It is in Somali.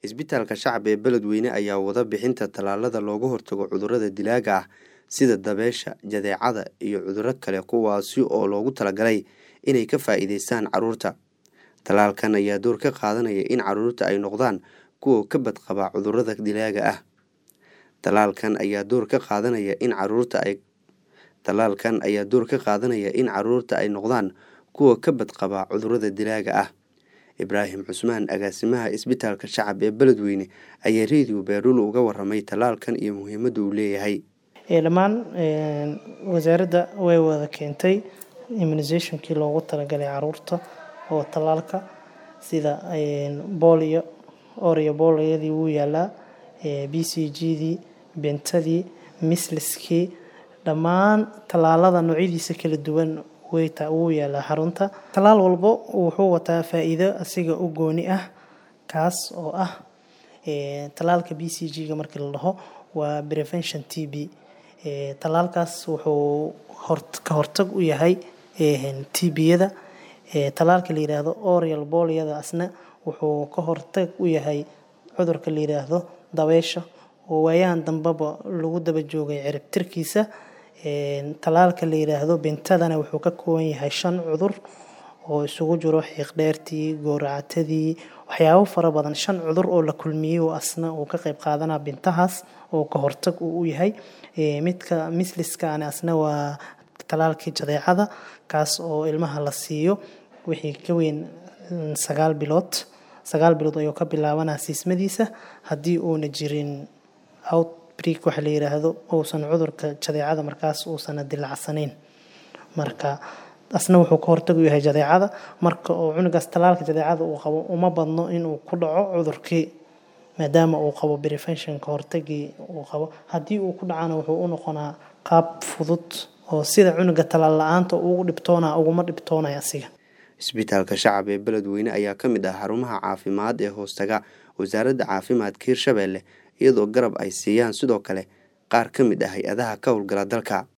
Isbitaalka shacab ee Beledweyne ayaa wada bixinta tallaalada looga hortago cudurrada dilaaga ah sida dabaysha, jadeecada iyo cudurro kale kuwaasi oo loogu talagalay inay ka faa'iideystaan carruurta. Tallaalkan ayaa door ka qaadanaya in carruurta ay noqdaan kuwa ka badqaba cudurrada dilaaga ah. Tallaalkan ayaa door ka qaadanaya in carruurta ay noqdaan kuwa ka badqaba cudurrada dilaaga ah. Ibraahim Cusmaan, agaasimaha Isbitaalka Shacab ee Beledweyne, ayaa Radio Baaruul uga warramay tallaalkan iyo muhiimadda uu leeyahay. Dhammaan wasaaradda way wada keentay immunizationkii loogu talagalay carruurta oo tallaalka sida polio, Oreo poliyadii wuu yaalaa, BCG-dii, bentadii, measleska, dhammaan tallaalada noocyadiisa kala duwan wuu yaalaa xarunta. Tallaal walbo wuxuu wataa faa'iido asiga u gooni ah, kaas oo ah tallaalka BCG-ga markii la dhaho waa prevention TB. Tallaalkaas wuxuu ka hortag u yahay TB-yada. Tallaalka la yiraahdo Oreo poliyada asna wuxuu ka hortag u yahay cudurka la yiraahdo dabaysha oo waayahan dambaba lagu daba joogay cirib tirkiisa. Tallaalka la yiraahdo bentadana wuxuu ka kooban yahay 5 cudur oo isugu jiro xiiqdheertii, gooracatadii, waxyaabo fara badan 5 cudur oo la kulmiyay oo asna uu ka qayb qaadanaa bentahaas oo ka hortag u yahay. Midka measleska asna waa tallaalkii jadeecada kaas oo ilmaha la siiyo wixii ka weyn 9 bilood ayuu ka bilaabanaa siismadiisa haddii uuna jirin outbreak waxa la yiraahdo uusan cudurka jadeecada markaas uusan dilaacsanayn. Marka asna wuxuu ka hortag u yahay jadeecada marka oo cunugaas tallaalka jadeecada uu qabo uma badno inuu ku dhaco cudurkii maadaama uu qabo prevention ka hortagii uu qabo. Haddii uu ku dhacana wuxuu u noqonaa qaab fudud oo sida cunuga tallaal la'aanta ugu dhibtoonaya asiga. Isbitaalka Shacab ee Beledweyne ayaa ka mid ah xarumaha caafimaad ee hoostaga Wasaaradda Caafimaadka Hirshabelle iyadoo garab ay siiyaan sidoo kale qaar ka mid ah hay'adaha ka howlgala dalka.